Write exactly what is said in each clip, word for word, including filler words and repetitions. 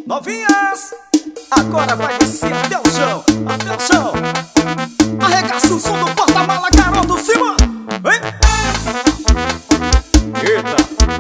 Novinhas, agora vai descer até o chão, até o chão. Arregaça o som do porta-mala, garoto, cima. Vem. Eita.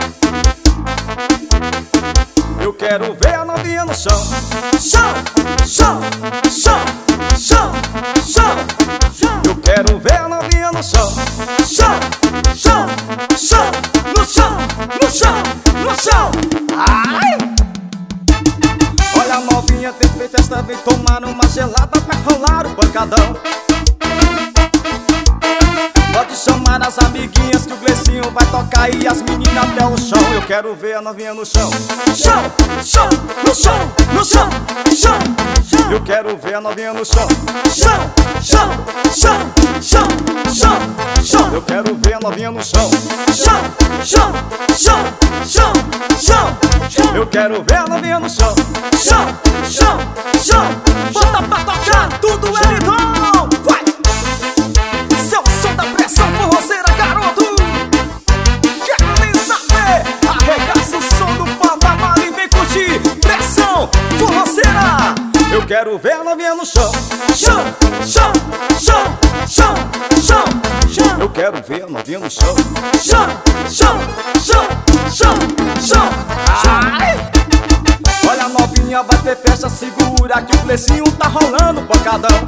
Eu quero ver a novinha no chão. Chão, chão, chão, chão, chão. Eu quero ver a novinha no chão. Chão, chão, chão, no chão, no chão, no chão. Ai! Olha a novinha, tem feito festa, vem tomar uma gelada pra rolar o pancadão. Pode chamar as amiguinhas que o Glecinho vai tocar e as meninas até o chão. Eu quero ver a novinha no chão. Chão, chão, no chão, no chão, chão, chão. Eu quero ver a novinha no chão. Chão, chão, chão, chão, chão, chão. Eu quero ver a novinha no chão. Chão, chão, chão, chão, chão, chão. Eu quero ver a novinha no chão. Chão, chão, chão, bota pra tocar tudo, Elidon. Vai! Seu som da pressão forroceira, garoto. Quero nem saber. Arregaça o som do porta-mala e vem curtir pressão forroceira. Eu quero ver a novinha no chão. Chão, chão, chão, chão, chão, chão. Eu quero ver a novinha no chão. Chão, chão, chão, chão, chão. Ai! Olha a novinha, vai ter festa, segura que o Glecinho tá rolando pancadão.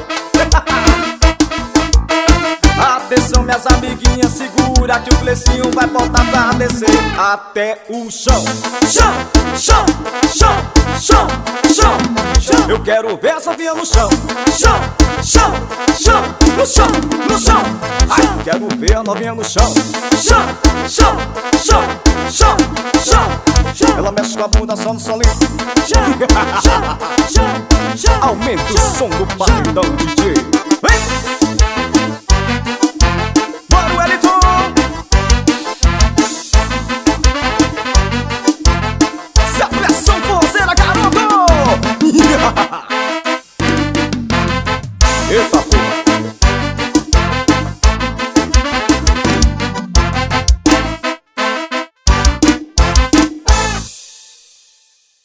Atenção minhas amiguinhas, segura que o Glecinho vai botar pra descer até o chão. Chão, chão, chão, chão, chão, chão. Eu quero ver essa novinha no chão. Chão, chão, chão, no chão, no chão. Ai, quero ver a novinha no chão. Chão, chão, chão, chão, chão, chão. Ela mexe com a bunda só no solinho. Chão, chão, chão, chão. Aumenta o som do paredão, D J.